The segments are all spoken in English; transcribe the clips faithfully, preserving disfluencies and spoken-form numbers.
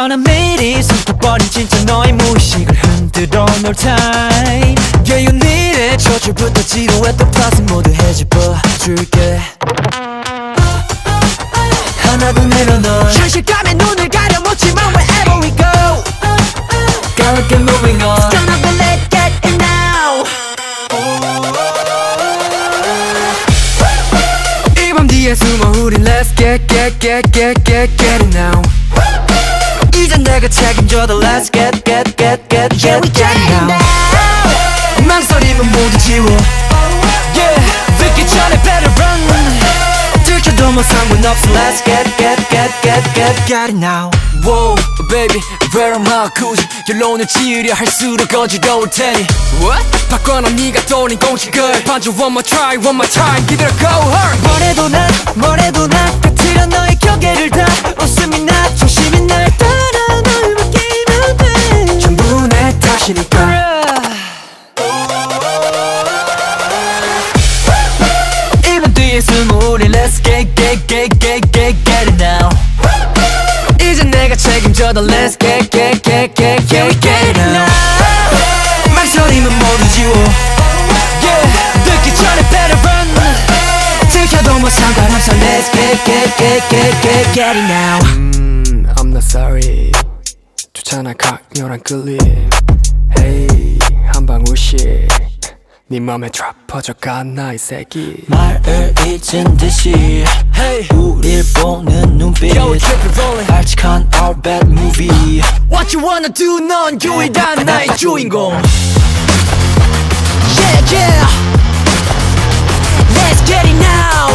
뻔한 매일이 숨겨버린 진짜 너의 무의식을 흔들어 놓을 time. Yeah, you need it. 저줄부터 지루했던 플러스 모두 해집어줄게. 하나도 내려놔. 현실감에 눈을 가려놓지만 wherever we go, gotta get moving on. It's gonna be let's get it now. 이 밤 뒤에 숨어 우린 let's get get get get get get it now. 이젠 내가 책임져도 let's get get get get get get it now. 망설임은 모두 지워. Yeah, 듣기 전에 better run. 들켜도 뭐 상관없어. Let's get get get get get get it now. Whoa, baby, where am I? 굳이 결론을 지으려 할수록 어지러울 테니. What? 바꿔놔 네가 떠올린 공식을 반주 one more try, one more time. 기다려 go hard. 뭐래도 난, 뭐래도 난 같으려 너의 경계를 다. 웃음이 나, 조심히 날 따라 널 맡기면 돼. 전부 내 탓이니까. Let's get get get get get get it now. 이제 내가 책임져도 let's get get get get get get it now. 망설임은 모두 지워. Yeah, 듣기 전에 better run. 들켜도 뭐 상관없어. Let's get get get get get get it now. mm, I'm not sorry. 좋잖아 강렬한 끌림. Hey, 한 방울씩 네 맘에 trap 퍼져가 나의 새끼. 말을 잊은 듯이 hey. 우릴 보는 눈빛. Yo, 발칙한 our bad movie. What you wanna do? 넌 유일한 나의 주인공. Yeah, yeah. Let's get it now.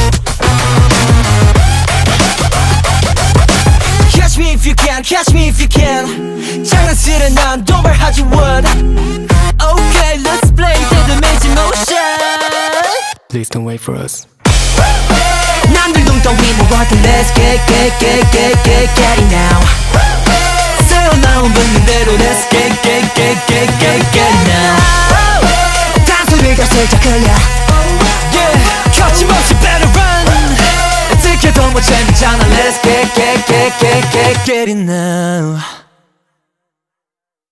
Catch me if you can, catch me if you can. 장난스레 난 도발하지 what. Okay, let's play the magic motion. Please don't wait for us. 남들 눈덩이 모아도 let's get get get get get get it now. 새어 나온 본능대로 let's get get get get get get it now. 단소리가 살짝 흘려. Yeah, 거침없이 better run. 들켜도 못 참잖아. Let's get get get get get get it now.